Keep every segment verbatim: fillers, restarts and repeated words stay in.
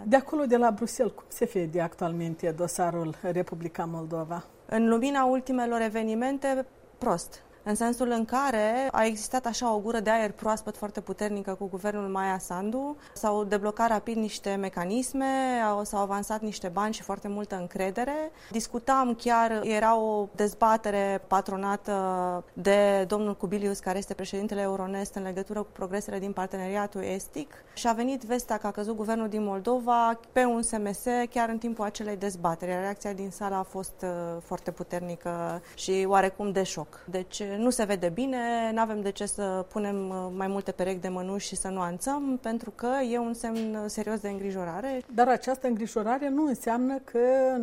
De acolo, de la Bruxelles, cum se vede actualmente dosarul Republica Moldova? În lumina ultimelor evenimente, prost. În sensul în care a existat așa o gură de aer proaspăt foarte puternică cu guvernul Maia Sandu, s-au deblocat rapid niște mecanisme, s-au avansat niște bani și foarte multă încredere. Discutam chiar, era o dezbatere patronată de domnul Kubilius, care este președintele Euronest, în legătură cu progresele din parteneriatul estic și a venit vestea că a căzut guvernul din Moldova pe un S M S chiar în timpul acelei dezbateri. Reacția din sală a fost foarte puternică și oarecum de șoc. Deci nu se vede bine, nu avem de ce să punem mai multe perechi de mănuși și să nuanțăm, pentru că e un semn serios de îngrijorare. Dar această îngrijorare nu înseamnă că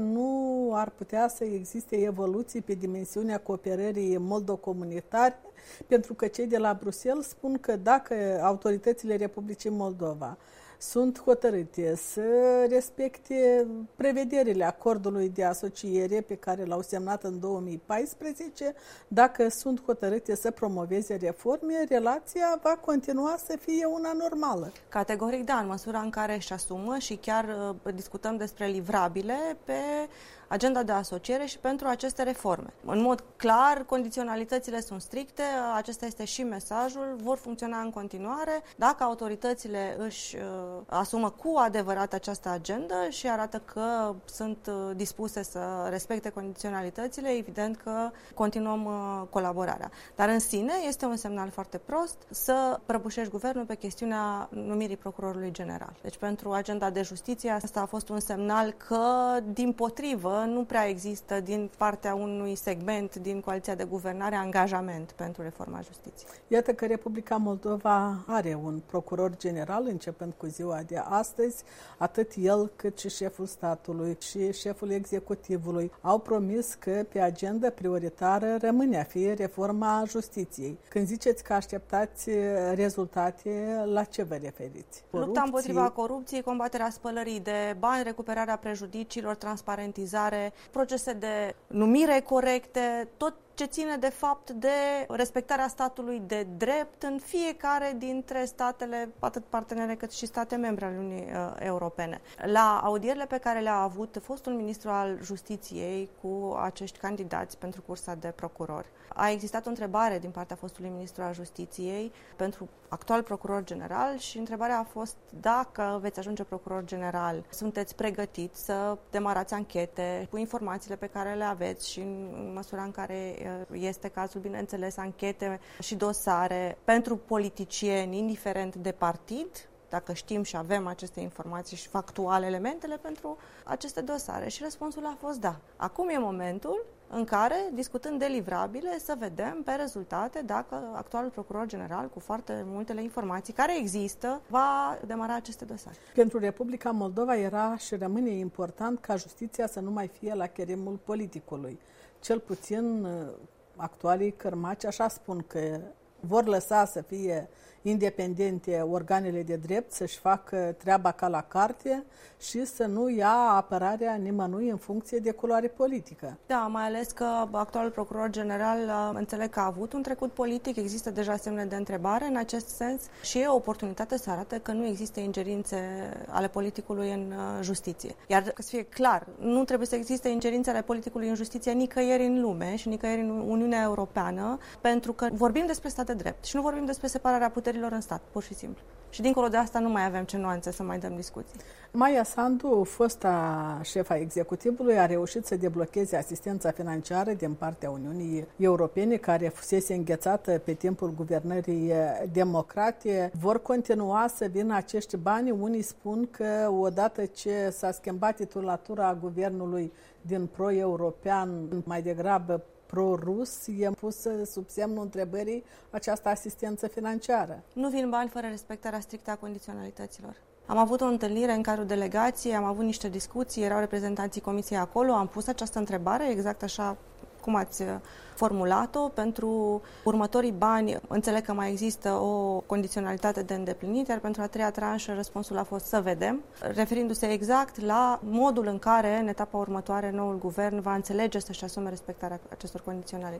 nu ar putea să existe evoluții pe dimensiunea cooperării moldo-comunitare, pentru că cei de la Bruxelles spun că dacă autoritățile Republicii Moldova sunt hotărâte să respecte prevederile acordului de asociere pe care l-au semnat în două mii paisprezece, dacă sunt hotărâte să promoveze reforme, relația va continua să fie una normală. Categoric da, în măsura în care își asumă și chiar uh, discutăm despre livrabile pe agenda de asociere și pentru aceste reforme. În mod clar, condiționalitățile sunt stricte, acesta este și mesajul, vor funcționa în continuare. Dacă autoritățile își uh, asumă cu adevărat această agendă și arată că sunt uh, dispuse să respecte condiționalitățile, evident că continuăm uh, colaborarea. Dar în sine este un semnal foarte prost să prăbușești guvernul pe chestiunea numirii procurorului general. Deci pentru agenda de justiție asta a fost un semnal că, dimpotrivă, nu prea există din partea unui segment din coaliția de guvernare angajament pentru reforma justiției. Iată că Republica Moldova are un procuror general, începând cu ziua de astăzi, atât el cât și șeful statului și șeful executivului au promis că pe agenda prioritară rămâne a fi reforma justiției. Când ziceți că așteptați rezultate, la ce vă referiți? Corupție? Lupta împotriva corupției, combaterea spălării de bani, recuperarea prejudiciilor, transparentizare, procese de numire corecte, tot ce ține de fapt de respectarea statului de drept în fiecare dintre statele, atât partenere cât și state membre ale Uniunii uh, Europene. La audierile pe care le-a avut fostul ministru al Justiției cu acești candidați pentru cursa de procuror, a existat o întrebare din partea fostului ministru al Justiției pentru actual procuror general și întrebarea a fost: dacă veți ajunge procuror general, sunteți pregătiți să demarați anchete cu informațiile pe care le aveți și în măsura în care este cazul, bineînțeles, anchete și dosare pentru politicieni, indiferent de partid, dacă știm și avem aceste informații și factuale elementele pentru aceste dosare. Și răspunsul a fost da. Acum e momentul în care, discutând de livrabile, să vedem pe rezultate dacă actualul procuror general, cu foarte multele informații care există, va demara aceste dosare. Pentru Republica Moldova era și rămâne important ca justiția să nu mai fie la cheremul politicului. Cel puțin actualii cărmaci așa spun, că vor lăsa să fie independente organele de drept, să-și facă treaba ca la carte și să nu ia apărarea nimănui în funcție de culoare politică. Da, mai ales că actualul procuror general înțeleg că a avut un trecut politic, există deja semne de întrebare în acest sens și e o oportunitate să arate că nu există ingerințe ale politicului în justiție. Iar să fie clar, nu trebuie să existe ingerințe ale politicului în justiție nicăieri în lume și nicăieri în Uniunea Europeană, pentru că vorbim despre stat de drept și nu vorbim despre separarea puterilor în stat, pur și simplu. Și dincolo de asta nu mai avem ce nuanțe să mai dăm discuții. Maia Sandu, fosta șefa executivului, a reușit să deblocheze asistența financiară din partea Uniunii Europene, care fusese înghețată pe timpul guvernării democrate. Vor continua să vină acești bani. Unii spun că odată ce s-a schimbat titulatura guvernului din pro-european mai degrabă pro-rus, e pusă sub semnul întrebării această asistență financiară. Nu vin bani fără respectarea strictă a condiționalităților. Am avut o întâlnire în cadrul delegației, am avut niște discuții, erau reprezentanții comisiei acolo, am pus această întrebare exact așa cum ați formulat-o. Pentru următorii bani înțeleg că mai există o condiționalitate de îndeplinit, iar pentru a treia tranșă răspunsul a fost să vedem, referindu-se exact la modul în care în etapa următoare noul guvern va înțelege să-și asume respectarea acestor condiționalități.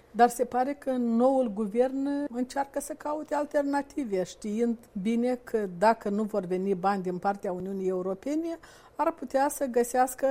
Dar se pare că noul guvern încearcă să caute alternative, știind bine că dacă nu vor veni bani din partea Uniunii Europene, ar putea să găsească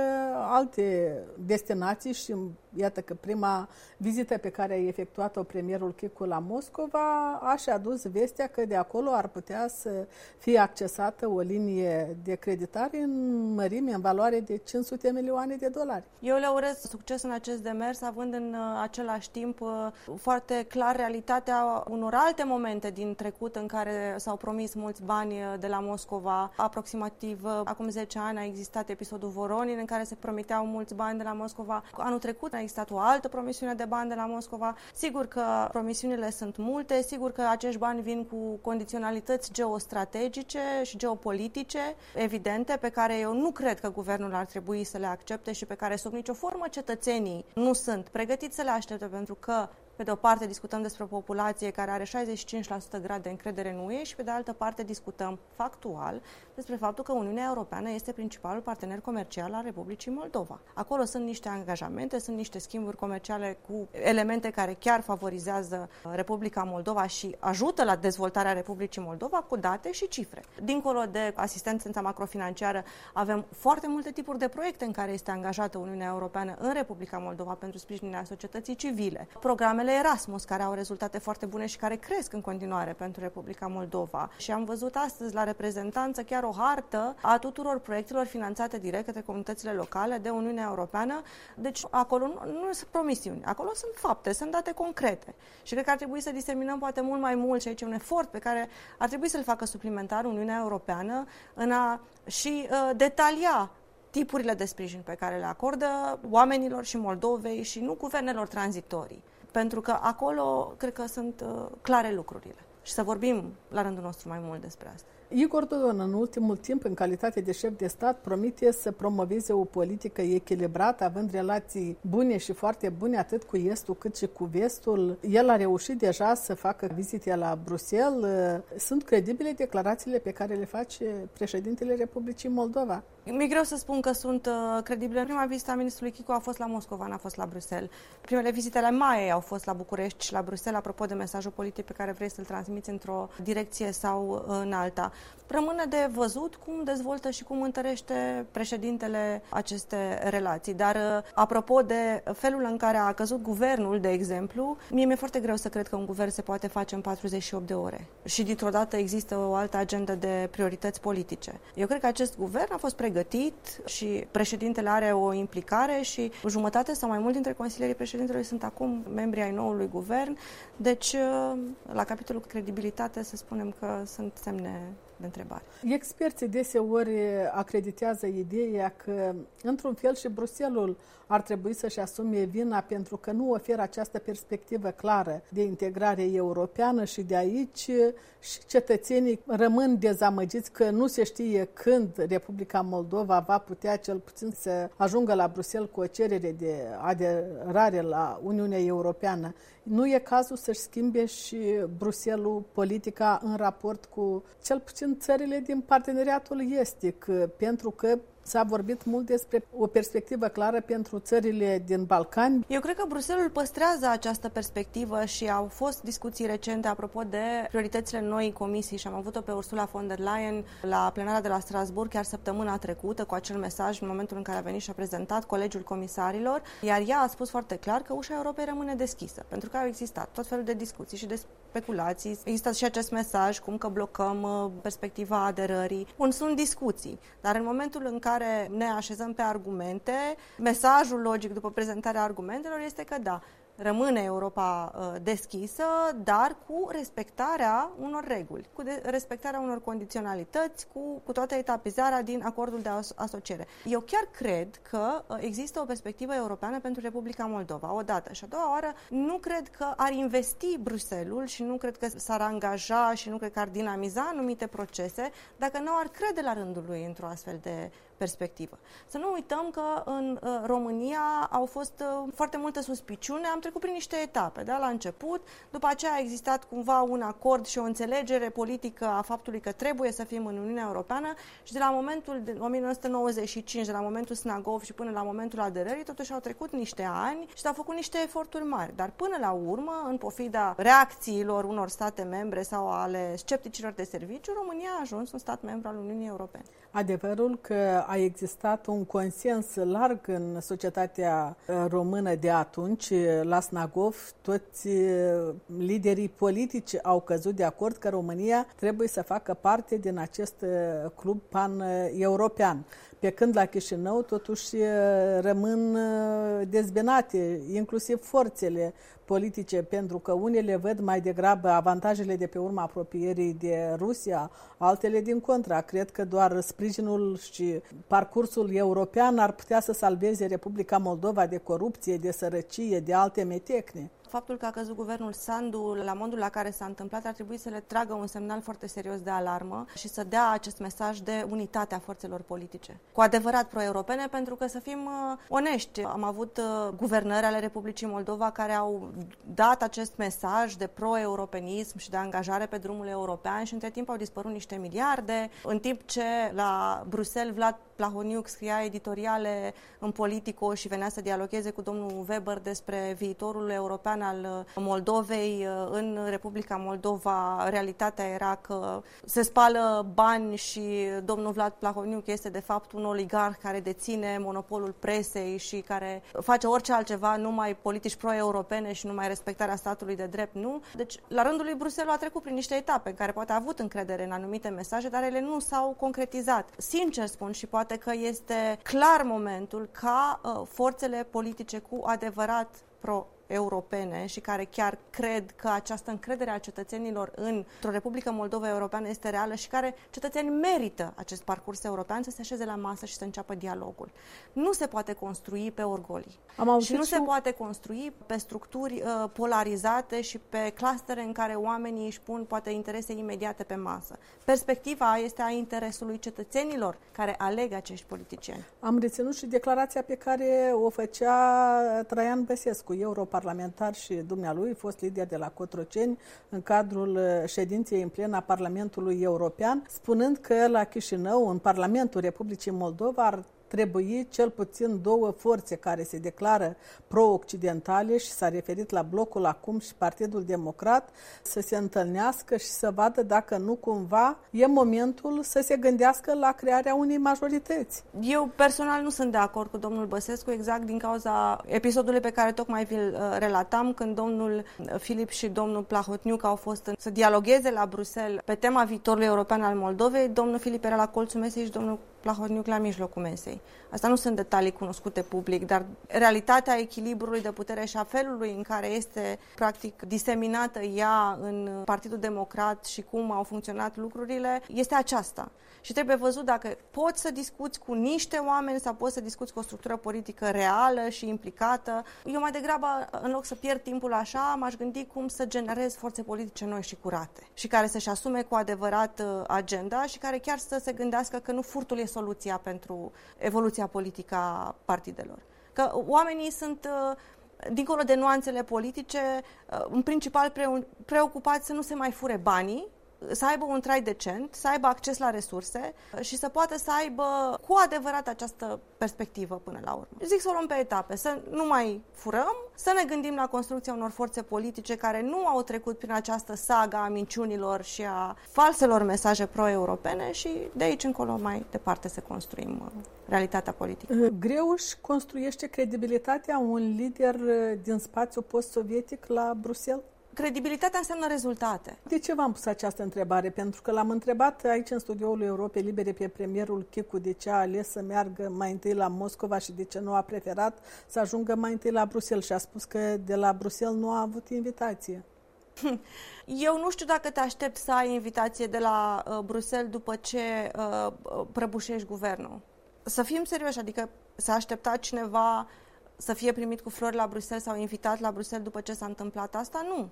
alte destinații și iată că prima vizită pe care a efectuat-o premierul Chicu la Moscova a și adus vestea că de acolo ar putea să fie accesată o linie de creditare în mărime, în valoare de cinci sute milioane de dolari. Eu le urez succes în acest demers, având în același timp foarte clar realitatea unor alte momente din trecut în care s-au promis mulți bani de la Moscova. Aproximativ acum zece ani a existat episodul Voronin în care se promiteau mulți bani de la Moscova. Anul trecut a existat o altă promisiune de bani de la Moscova. Sigur că promisiunile sunt multe, sigur că acești bani vin cu condiționalități geostrategice și geopolitice evidente, pe care eu nu cred că guvernul ar trebui să le accepte și pe care sub nicio formă cetățenii nu sunt pregătiți să le aștepte, pentru că pe de o parte discutăm despre o populație care are șaizeci și cinci la sută grad de încredere în U E și pe de altă parte discutăm factual despre faptul că Uniunea Europeană este principalul partener comercial al Republicii Moldova. Acolo sunt niște angajamente, sunt niște schimburi comerciale cu elemente care chiar favorizează Republica Moldova și ajută la dezvoltarea Republicii Moldova cu date și cifre. Dincolo de asistența macrofinanciară, avem foarte multe tipuri de proiecte în care este angajată Uniunea Europeană în Republica Moldova pentru sprijinirea societății civile. Programele Erasmus, care au rezultate foarte bune și care cresc în continuare pentru Republica Moldova. Și am văzut astăzi la reprezentanță chiar o hartă a tuturor proiectelor finanțate direct către comunitățile locale de Uniunea Europeană. Deci acolo nu, nu sunt promisiuni, acolo sunt fapte, sunt date concrete. Și cred că ar trebui să diseminăm poate mult mai mult și aici un efort pe care ar trebui să-l facă suplimentar Uniunea Europeană în a și uh, detalia tipurile de sprijin pe care le acordă oamenilor și Moldovei și nu guvernelor tranzitorii. Pentru că acolo cred că sunt uh, clare lucrurile. Și să vorbim la rândul nostru mai mult despre asta. Igor Dodon, în ultimul timp, în calitate de șef de stat, promite să promoveze o politică echilibrată, având relații bune și foarte bune, atât cu Estul cât și cu Vestul. El a reușit deja să facă vizite la Bruxelles. Sunt credibile declarațiile pe care le face președintele Republicii Moldova? Mi-e greu să spun că sunt uh, credibile. Prima vizită a ministrului Chicu a fost la Moscova, n-a fost la Bruxelles. Primele vizite ale Maiei au fost la București și la Bruxelles, apropo de mesajul politic pe care vrei să-l transmiți într-o direcție sau în alta. Rămâne de văzut cum dezvoltă și cum întărește președintele aceste relații. Dar, apropo de felul în care a căzut guvernul, de exemplu, mie mi-e foarte greu să cred că un guvern se poate face în patruzeci și opt de ore. Și dintr-o dată există o altă agendă de priorități politice. Eu cred că acest guvern a fost pregătit și președintele are o implicare și jumătate sau mai mult dintre consilierii președintelui sunt acum membri ai noului guvern. Deci, la capitolul credibilitate, să spunem că sunt semne de întrebare. Experții deseori acreditează ideea că, într-un fel, și Bruxelles ar trebui să-și asume vina pentru că nu oferă această perspectivă clară de integrare europeană și de aici și cetățenii rămân dezamăgiți că nu se știe când Republica Moldova va putea cel puțin să ajungă la Bruxelles cu o cerere de aderare la Uniunea Europeană. Nu e cazul să-și schimbe și Bruxelles politica în raport cu cel puțin țările din parteneriatul estic, pentru că s-a vorbit mult despre o perspectivă clară pentru țările din Balcani. Eu cred că Bruxelles păstrează această perspectivă și au fost discuții recente apropo de prioritățile noii comisii și am avut-o pe Ursula von der Leyen la plenara de la Strasbourg chiar săptămâna trecută cu acel mesaj în momentul în care a venit și a prezentat Colegiul Comisarilor, iar ea a spus foarte clar că ușa Europei rămâne deschisă, pentru că au existat tot felul de discuții și de speculații. Există și acest mesaj cum că blocăm perspectiva aderării. Bun, sunt discuții, dar în momentul în care ne așezăm pe argumente, mesajul logic după prezentarea argumentelor este că da, rămâne Europa uh, deschisă, dar cu respectarea unor reguli, cu de- respectarea unor condiționalități, cu, cu toată etapizarea din acordul de as- asociere. Eu chiar cred că uh, există o perspectivă europeană pentru Republica Moldova, odată. Și a doua oară, nu cred că ar investi Bruxelles și nu cred că s-ar angaja și nu cred că ar dinamiza anumite procese dacă nu ar crede la rândul lui într-o astfel de perspectivă. Să nu uităm că în uh, România au fost uh, foarte multe suspiciuni, am trecut prin niște etape, da? La început, după aceea a existat cumva un acord și o înțelegere politică a faptului că trebuie să fim în Uniunea Europeană și de la momentul de o mie nouă sute nouăzeci și cinci, de la momentul Snagov și până la momentul aderării, totuși au trecut niște ani și s-au făcut niște eforturi mari. Dar până la urmă, în pofida reacțiilor unor state membre sau ale scepticilor de serviciu, România a ajuns un stat membru al Uniunii Europene. Adevărul că a existat un consens larg în societatea română de atunci, la Snagov, toți liderii politici au căzut de acord că România trebuie să facă parte din acest club pan-european. Pe când la Chișinău totuși rămân dezbinate, inclusiv forțele politice, pentru că unele văd mai degrabă avantajele de pe urma apropierii de Rusia, altele din contra. Cred că doar sprijinul și parcursul european ar putea să salveze Republica Moldova de corupție, de sărăcie, de alte metecne. Faptul că a căzut guvernul Sandu la modul la care s-a întâmplat ar trebui să le tragă un semnal foarte serios de alarmă și să dea acest mesaj de unitate a forțelor politice, cu adevărat pro-europene, pentru că, să fim uh, onești, am avut uh, guvernări ale Republicii Moldova care au dat acest mesaj de pro-europenism și de angajare pe drumul european și între timp au dispărut niște miliarde, în timp ce la Bruxelles Vlad Plahotniuc scria editoriale în Politico și venea să dialogueze cu domnul Weber despre viitorul european al Moldovei. În Republica Moldova realitatea era că se spală bani și domnul Vlad Plahotniuc este de fapt un oligarh care deține monopolul presei și care face orice altceva, numai politici pro-europene și numai respectarea statului de drept, nu? Deci, la rândul lui Bruxelles a trecut prin niște etape în care poate a avut încredere în anumite mesaje, dar ele nu s-au concretizat. Sincer spun și poate că este clar momentul ca uh, forțele politice cu adevărat pro europene și care chiar cred că această încredere a cetățenilor într-o Republică Moldova europeană este reală și care cetățenii merită acest parcurs european să se așeze la masă și să înceapă dialogul. Nu se poate construi pe orgolii. Am și nu se poate construi pe structuri uh, polarizate și pe clustere în care oamenii își pun poate interese imediate pe masă. Perspectiva este a interesului cetățenilor care aleg acești politicieni. Am reținut și declarația pe care o făcea Traian Băsescu, europarlamentar parlamentar și dumnealui, fost lider de la Cotroceni, în cadrul ședinței în plen a Parlamentului European, spunând că la Chișinău, în Parlamentul Republicii Moldova, ar trebui cel puțin două forțe care se declară pro-occidentale și s-a referit la Blocul Acum și Partidul Democrat să se întâlnească și să vadă dacă nu cumva e momentul să se gândească la crearea unei majorități. Eu personal nu sunt de acord cu domnul Băsescu exact din cauza episodului pe care tocmai vi-l relatam, când domnul Filip și domnul Plahotniuc au fost în, să dialogueze la Bruxelles pe tema viitorului european al Moldovei. Domnul Filip era la colțul mesei și domnul Plahotniuc la mijlocul mesei. Asta nu sunt detalii cunoscute public, dar realitatea echilibrului de putere și a felului în care este practic diseminată ea în Partidul Democrat și cum au funcționat lucrurile este aceasta. Și trebuie văzut dacă poți să discuți cu niște oameni sau poți să discuți cu o structură politică reală și implicată. Eu mai degrabă, în loc să pierd timpul așa, m-aș gândi cum să generez forțe politice noi și curate și care să-și asume cu adevărat agenda și care chiar să se gândească că nu furtul e soluția pentru evoluția politică a partidelor. Că oamenii sunt, dincolo de nuanțele politice, în principal preocupați să nu se mai fure banii, să aibă un trai decent, să aibă acces la resurse și să poată să aibă cu adevărat această perspectivă până la urmă. Zic să o luăm pe etape, să nu mai furăm, să ne gândim la construcția unor forțe politice care nu au trecut prin această saga a minciunilor și a falselor mesaje pro-europene și de aici încolo mai departe să construim realitatea politică. Greu își construiește credibilitatea un lider din spațiul post-sovietic la Bruxelles? Credibilitatea înseamnă rezultate. De ce v-am pus această întrebare? Pentru că l-am întrebat aici în studioul Europei Libere pe premierul Chicu de ce a ales să meargă mai întâi la Moscova și de ce nu a preferat să ajungă mai întâi la Bruxelles și a spus că de la Bruxelles nu a avut invitație. Eu nu știu dacă te aștept să ai invitație de la uh, Bruxelles după ce uh, prăbușești guvernul. Să fim serioși, adică s-a așteptat cineva să fie primit cu flori la Bruxelles sau invitat la Bruxelles după ce s-a întâmplat asta? Nu.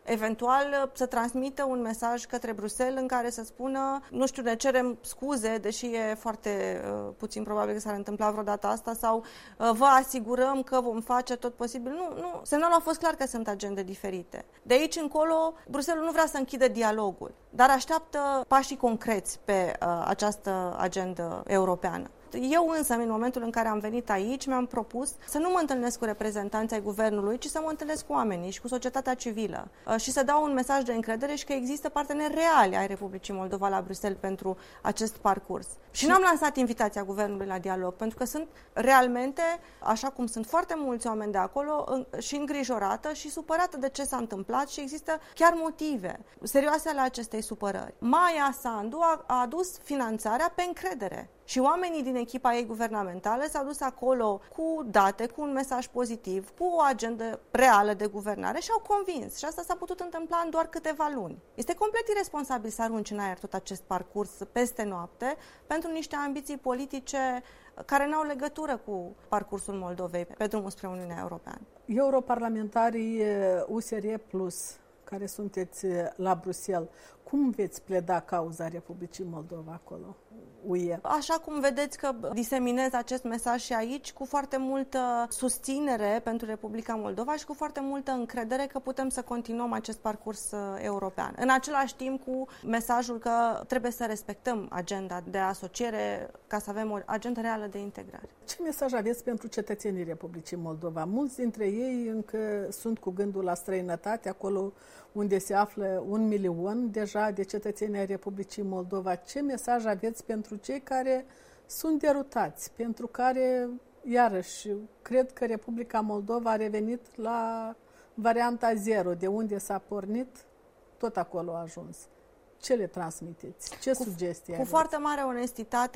Eventual să transmită un mesaj către Bruxelles în care să spună, nu știu, ne cerem scuze, deși e foarte uh, puțin probabil că s-ar întâmpla vreodată asta, sau uh, vă asigurăm că vom face tot posibil. Nu, nu. Semnalul a fost clar că sunt agende diferite. De aici încolo, Bruxelles nu vrea să închidă dialogul, dar așteaptă pașii concreți pe uh, această agendă europeană. Eu însă, în momentul în care am venit aici, mi-am propus să nu mă întâlnesc cu reprezentanții ai guvernului, ci să mă întâlnesc cu oamenii și cu societatea civilă și să dau un mesaj de încredere și că există parteneri reali ai Republicii Moldova la Bruxelles pentru acest parcurs. Și n-am lansat invitația guvernului la dialog, pentru că sunt realmente, așa cum sunt foarte mulți oameni de acolo, și îngrijorată și supărată de ce s-a întâmplat și există chiar motive serioase ale acestei supărări. Maia Sandu a, a adus finanțarea pe încredere. Și oamenii din echipa ei guvernamentală s-au dus acolo cu date, cu un mesaj pozitiv, cu o agendă reală de guvernare și au convins. Și asta s-a putut întâmpla în doar câteva luni. Este complet irresponsabil să arunci în aer tot acest parcurs peste noapte pentru niște ambiții politice care n-au legătură cu parcursul Moldovei pe drumul spre Uniunea Europeană. Europarlamentarii U S R Plus, care sunteți la Bruxelles, cum veți pleda cauza Republicii Moldova acolo? U E. Așa cum vedeți că diseminez acest mesaj și aici, cu foarte multă susținere pentru Republica Moldova și cu foarte multă încredere că putem să continuăm acest parcurs european. În același timp cu mesajul că trebuie să respectăm agenda de asociere ca să avem o agendă reală de integrare. Ce mesaj aveți pentru cetățenii Republicii Moldova? Mulți dintre ei încă sunt cu gândul la străinătate, acolo unde se află un milion deja de cetățeni ai Republicii Moldova. Ce mesaj aveți pentru cei care sunt derutați, pentru care, iarăși, cred că Republica Moldova a revenit la varianta zero, de unde s-a pornit, tot acolo a ajuns. Ce le transmiteți? Ce cu, sugestii Cu aveți? foarte mare onestitate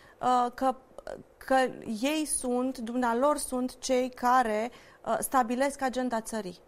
că, că ei sunt, dumnealor sunt cei care stabilesc agenda țării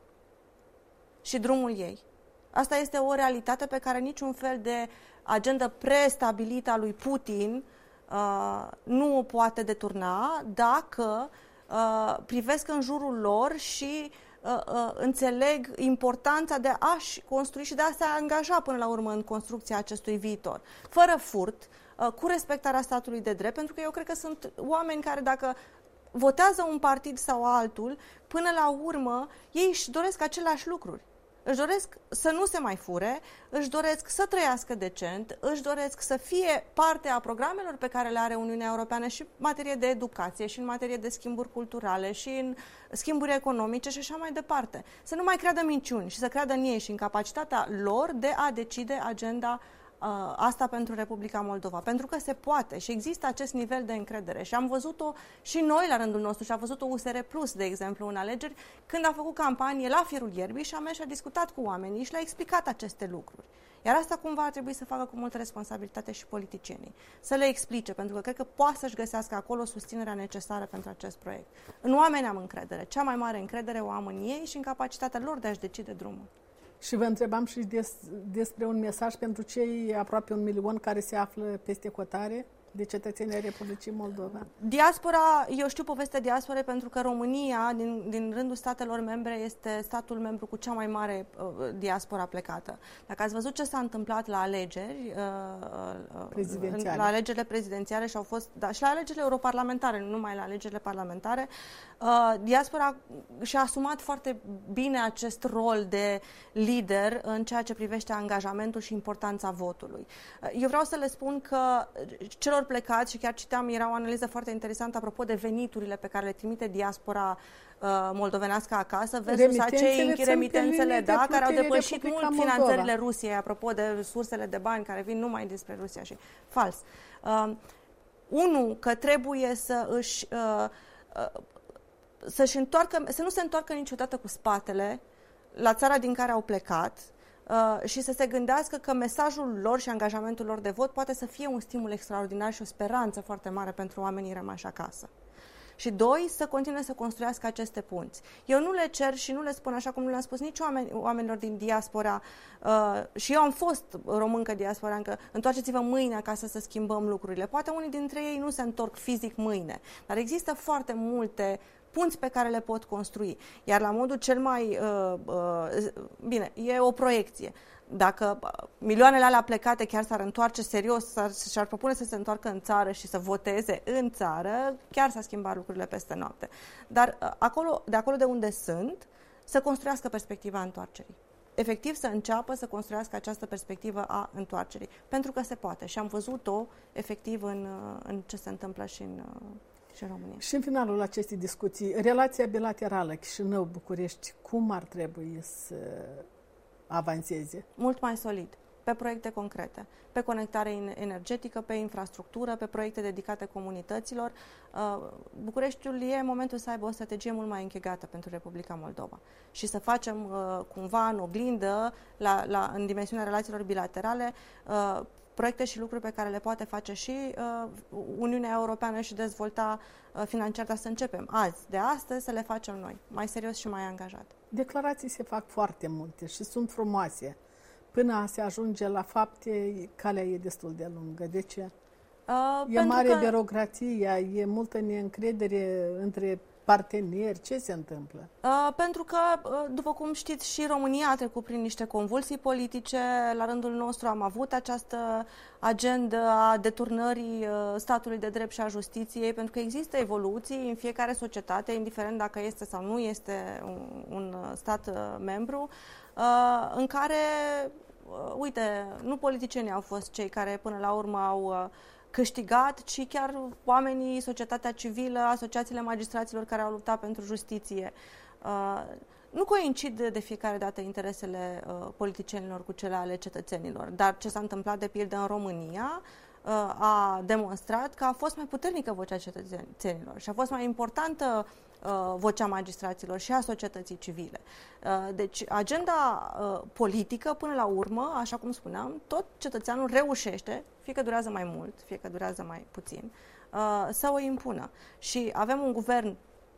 și drumul ei. Asta este o realitate pe care niciun fel de agendă prestabilită a lui Putin uh, nu o poate deturna dacă uh, privesc în jurul lor și uh, uh, înțeleg importanța de a-și construi și de a se angaja până la urmă în construcția acestui viitor. Fără furt, uh, cu respectarea statului de drept, pentru că eu cred că sunt oameni care dacă votează un partid sau altul, până la urmă ei își doresc aceleași lucruri. Își doresc să nu se mai fure, își doresc să trăiască decent, își doresc să fie parte a programelor pe care le are Uniunea Europeană și în materie de educație, și în materie de schimburi culturale, și în schimburi economice și așa mai departe. Să nu mai creadă minciuni și să creadă în ei și în capacitatea lor de a decide agenda uh, asta pentru Republica Moldova. Pentru că se poate și există acest nivel de încredere. Și am văzut-o și noi la rândul nostru și a văzut-o U S R Plus, de exemplu, în alegeri, când a făcut campanie la firul ierbii și a mers și a discutat cu oamenii și le-a explicat aceste lucruri. Iar asta cumva ar trebui să facă cu multă responsabilitate și politicienii. Să le explice, pentru că cred că poate să-și găsească acolo susținerea necesară pentru acest proiect. În oameni am încredere. Cea mai mare încredere o am în ei și în capacitatea lor de a-și decide drumul. Și vă întrebam și des, despre un mesaj pentru cei aproape un milion care se află peste hotare de cetățenii ai Republicii Moldova. Diaspora, eu știu povestea diasporei pentru că România, din, din rândul statelor membre, este statul membru cu cea mai mare uh, diaspora plecată. Dacă ați văzut ce s-a întâmplat la alegeri, uh, uh, la alegerile prezidențiale și au fost, da, și la alegerile europarlamentare, nu numai la alegerile parlamentare, uh, diaspora și-a asumat foarte bine acest rol de lider în ceea ce privește angajamentul și importanța votului. Uh, eu vreau să le spun că celor plecați, și chiar citeam, era o analiză foarte interesantă apropo de veniturile pe care le trimite diaspora uh, moldovenească acasă versus acei remitențele, da, care au depășit Republica mult Moldova. Finanțările Rusiei, apropo de sursele de bani care vin numai despre Rusia și fals. Uh, unu, că trebuie să își uh, uh, să-și întoarcă, să nu se întoarcă niciodată cu spatele la țara din care au plecat, Uh, și să se gândească că mesajul lor și angajamentul lor de vot poate să fie un stimul extraordinar și o speranță foarte mare pentru oamenii rămași acasă. Și doi, să continue să construiască aceste punți. Eu nu le cer și nu le spun așa cum nu le-am spus nici oameni, oamenilor din diaspora. Uh, și eu am fost româncă diasporancă. Întoarceți-vă mâine acasă să schimbăm lucrurile. Poate unii dintre ei nu se întorc fizic mâine, dar există foarte multe punți pe care le pot construi. Iar la modul cel mai... Uh, uh, bine, e o proiecție. Dacă milioanele alea plecate chiar s-ar întoarce serios, și-ar propune să se întoarcă în țară și să voteze în țară, chiar s-ar schimba lucrurile peste noapte. Dar acolo, de acolo de unde sunt, să construiască perspectiva întoarcerii. Efectiv să înceapă să construiască această perspectivă a întoarcerii. Pentru că se poate. Și am văzut-o efectiv în, în ce se întâmplă și în, și în România. Și în finalul acestei discuții, relația bilaterală Chișinău-București, cum ar trebui să avanseze? Mult mai solid, pe proiecte concrete, pe conectare energetică, pe infrastructură, pe proiecte dedicate comunităților. Bucureștiul e în momentul să aibă o strategie mult mai închegată pentru Republica Moldova și să facem cumva în oglindă, la, la, în dimensiunea relațiilor bilaterale, proiecte și lucruri pe care le poate face și uh, Uniunea Europeană și dezvolta uh, financiar, dar să începem azi, de astăzi, să le facem noi, mai serios și mai angajat. Declarații se fac foarte multe și sunt frumoase. Până a se ajunge la fapte, calea e destul de lungă. De ce? Uh, e mare că... birocrație, e multă neîncredere între parteneri. Ce se întâmplă? Uh, pentru că, uh, după cum știți, și România a trecut prin niște convulsii politice. La rândul nostru am avut această agendă a deturnării uh, statului de drept și a justiției, pentru că există evoluții în fiecare societate, indiferent dacă este sau nu este un, un stat uh, membru, uh, în care, uh, uite, nu politicienii au fost cei care până la urmă au uh, câștigat, ci chiar oamenii, societatea civilă, asociațiile magistraților care au luptat pentru justiție. Uh, nu coincid de fiecare dată interesele uh, politicienilor cu cele ale cetățenilor, dar ce s-a întâmplat de pildă în România uh, a demonstrat că a fost mai puternică vocea cetățenilor și a fost mai importantă uh, vocea magistraților și a societății civile. Uh, deci agenda uh, politică, până la urmă, așa cum spuneam, tot cetățeanul reușește, fie că durează mai mult, fie că durează mai puțin, uh, să o impună. Și avem un guvern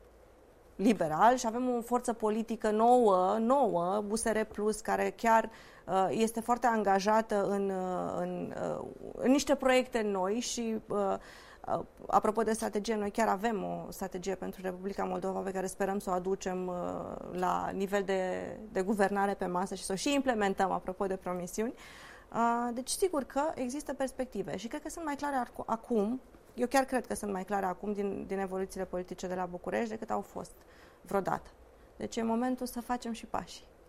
liberal și avem o forță politică nouă, nouă, U S R Plus, care chiar uh, este foarte angajată în, uh, în, uh, în niște proiecte noi și uh, uh, apropo de strategie, noi chiar avem o strategie pentru Republica Moldova pe care sperăm să o aducem uh, la nivel de, de guvernare pe masă și să o și implementăm, apropo de promisiuni. Uh, deci sigur că există perspective și cred că sunt mai clare acum. Eu chiar cred că sunt mai clare acum din, din evoluțiile politice de la București decât au fost vreodată. Deci e momentul să facem și pașii.